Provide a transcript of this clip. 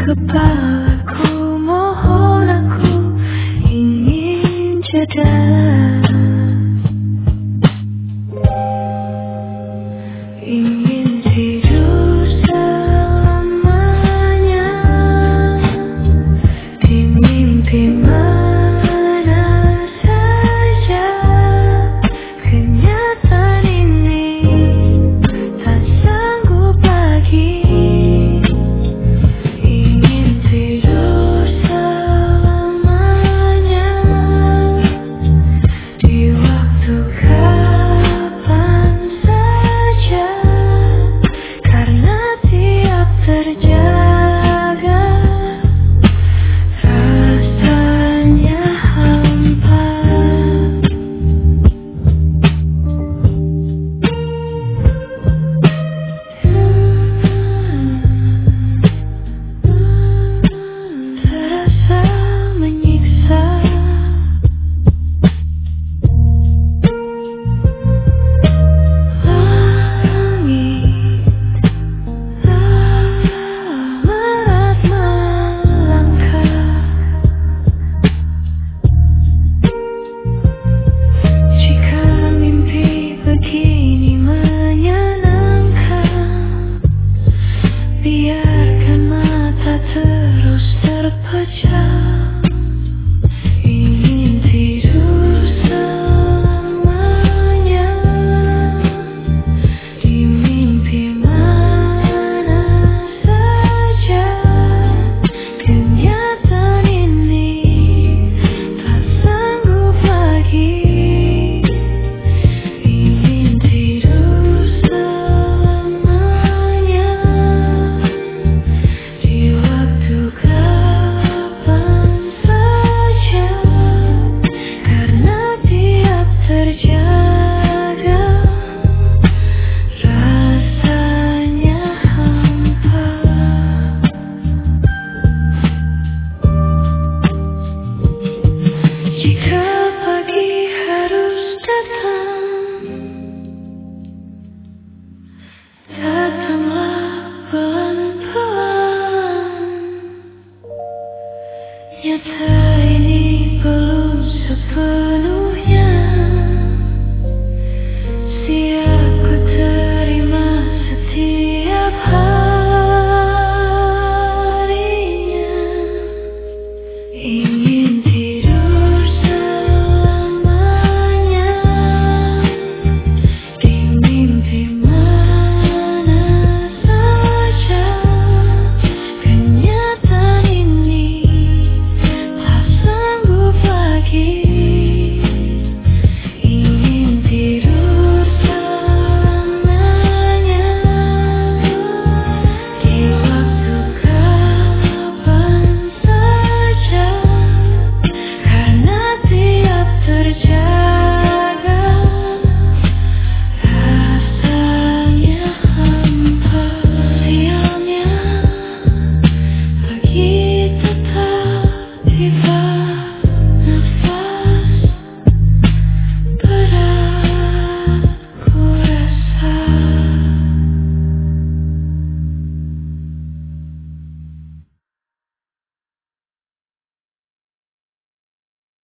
kepalaku, mohon aku ingin jeda. Ingin tidur selamanya di mimpi mana saja. Kenyataan ini tak sanggup lagi. Ingin tidur selamanya di waktu kapan saja, karena tiap terjaga rasanya hampa. Terasa menyiksa. Langit berat melangkah. Jika mimpi begini menyenangkan, biarkan mata terus terpejam. Ingin tidur selamanya di mimpi mana saja. Kenyataan ini tak sanggup lagi. Ingin tidur selamanya di waktu kapan saja, karena tiap terjaga rasanya hampa. Jika pagi harus datang, datanglah pelan-pelan. Nyata ini belum sepenuhnya